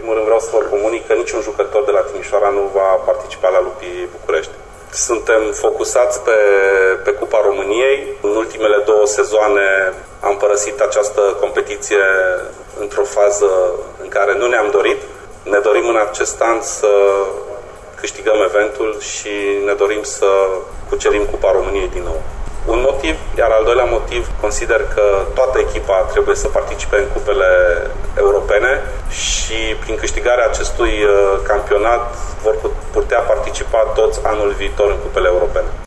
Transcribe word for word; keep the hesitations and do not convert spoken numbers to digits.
primul rând vreau să vă comunic că niciun jucător de la Timișoara nu va participa la Lupii București. Suntem focusați pe, pe Cupa României. În ultimele două sezoane am părăsit această competiție într-o fază în care nu ne-am dorit. Ne dorim în acest an să câștigăm eventul și ne dorim să cucerim Cupa României din nou. Un motiv, iar al doilea motiv, consider că toată echipa trebuie să participe în cupele europene și prin câștigarea acestui campionat vor putea participa toți anul viitor în cupele europene.